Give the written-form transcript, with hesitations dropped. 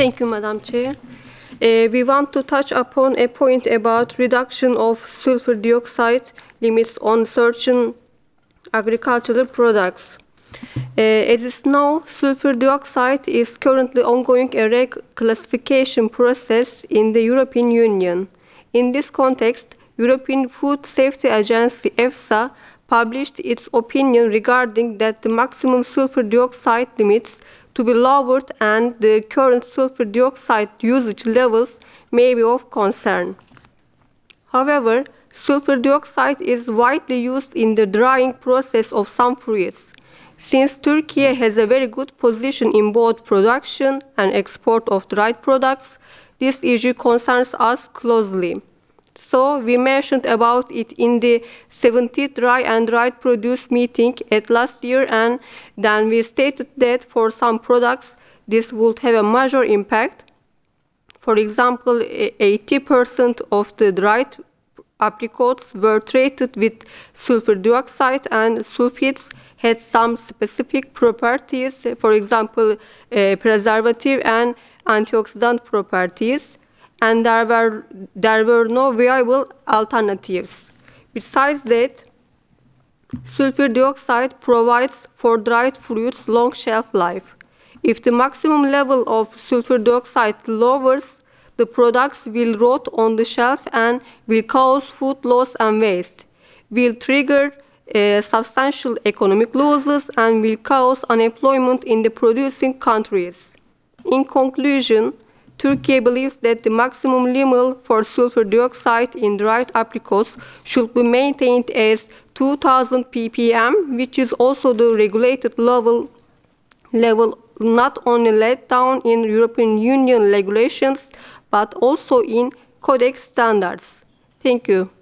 Thank you, Madam Chair. We want to touch upon a point about reduction of sulfur dioxide limits on certain agricultural products. As is known, sulfur dioxide is currently ongoing a reclassification process in the European Union. In this context, European Food Safety Agency (EFSA) published its opinion regarding that the maximum sulfur dioxide limits to be lowered and the current sulfur dioxide usage levels may be of concern. However, sulfur dioxide is widely used in the drying process of some fruits. Since Turkey has a very good position in both production and export of dried products, this issue concerns us closely. So we mentioned about it in the 70th Dry and Dried Produce meeting at last year, and then we stated that for some products this would have a major impact. For example, 80% of the dried apricots were treated with sulfur dioxide, and sulfites had some specific properties, for example, preservative and antioxidant properties, and there were no viable alternatives. Besides that, sulfur dioxide provides for dried fruits long shelf life. If the maximum level of sulfur dioxide lowers, the products will rot on the shelf and will cause food loss and waste, will trigger substantial economic losses, and will cause unemployment in the producing countries. In conclusion, Turkey believes that the maximum limit for sulfur dioxide in dried apricots should be maintained as 2000 ppm, which is also the regulated level not only laid down in European Union regulations but also in Codex standards. Thank you.